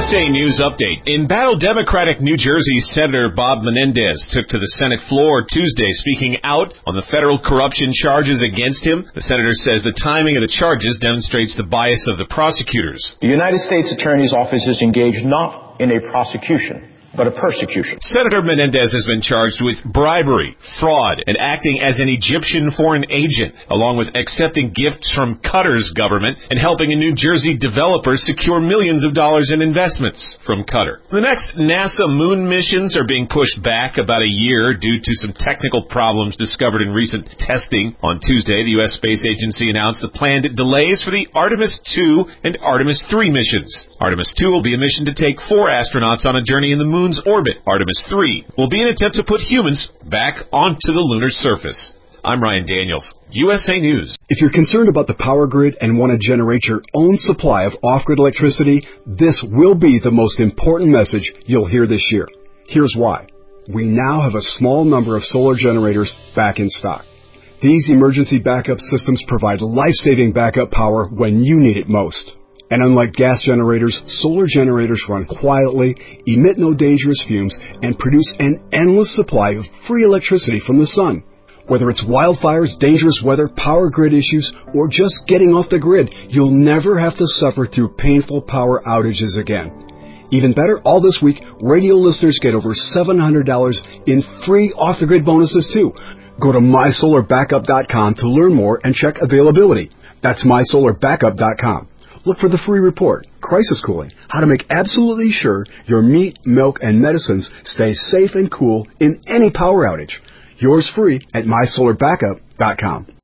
USA News Update. In battle, Democratic New Jersey Senator Bob Menendez took to the Senate floor Tuesday, speaking out on the federal corruption charges against him. The senator says the timing of the charges demonstrates the bias of the prosecutors. The United States Attorney's Office is engaged not in a prosecution, but a persecution. Senator Menendez has been charged with bribery, fraud, and acting as an Egyptian foreign agent, along with accepting gifts from Qatar's government and helping a New Jersey developer secure millions of dollars in investments from Qatar. The next NASA moon missions are being pushed back about a year due to some technical problems discovered in recent testing. On Tuesday, the U.S. Space Agency announced the planned delays for the Artemis II and Artemis III missions. Artemis II will be a mission to take 4 astronauts on a journey in the moon's orbit. Artemis III will be an attempt to put humans back onto the lunar surface. I'm Ryan Daniels, USA News. If you're concerned about the power grid and want to generate your own supply of off-grid electricity, this will be the most important message you'll hear this year. Here's why. We now have a small number of solar generators back in stock. These emergency backup systems provide life-saving backup power when you need it most. And unlike gas generators, solar generators run quietly, emit no dangerous fumes, and produce an endless supply of free electricity from the sun. Whether it's wildfires, dangerous weather, power grid issues, or just getting off the grid, you'll never have to suffer through painful power outages again. Even better, all this week, radio listeners get over $700 in free off-the-grid bonuses too. Go to mysolarbackup.com to learn more and check availability. That's mysolarbackup.com. Look for the free report, Crisis Cooling, how to make absolutely sure your meat, milk, and medicines stay safe and cool in any power outage. Yours free at mysolarbackup.com.